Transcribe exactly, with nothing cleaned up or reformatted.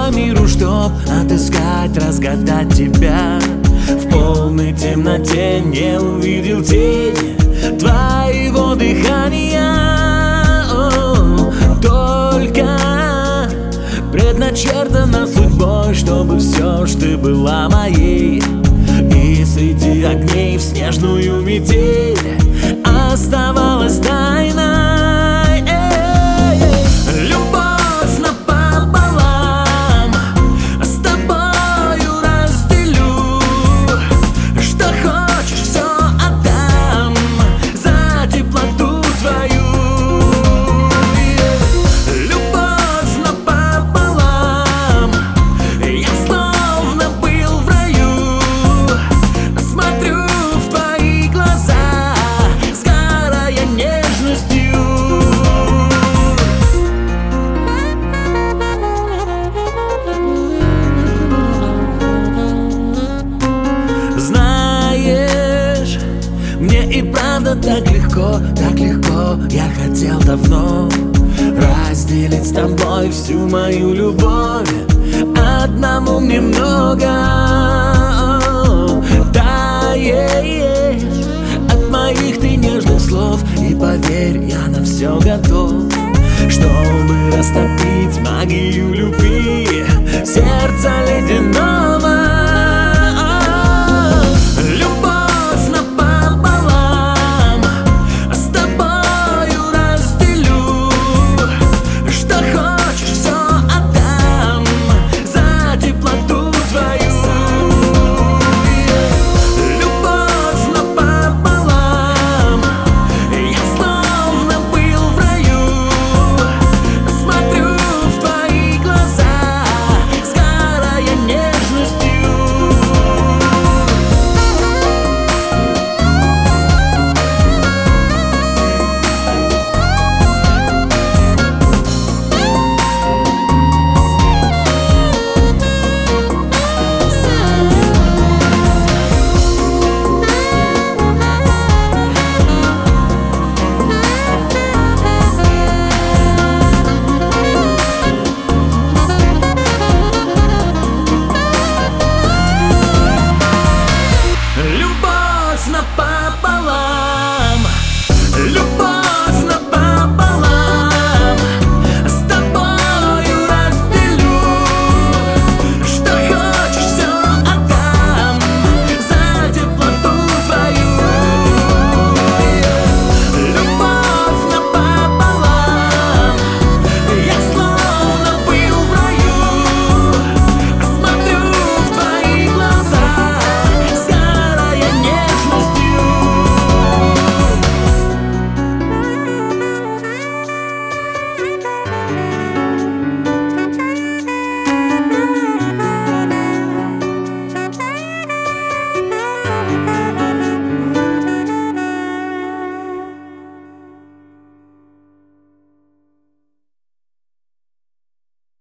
по миру, чтоб отыскать, разгадать тебя. В полной темноте не увидел тени твоего дыхания. О, только предначертано судьбой, чтобы все ж ты была моей. И среди огней в снежную метель оставалась тайной. Любовь напополам с тобою разделю. Что хочешь, все отдам за теплоту твою. Любовь напополам, я словно был в раю. Смотрю в твои глаза, сгорая нежностью. Знаешь, мне и правда так легко, так легко. Я хотел давно разделить с тобой всю мою любовь. Одному мне много таешь от моих ты нежных слов. И поверь, я на все готов, чтобы растопить магию любви сердца ледяного.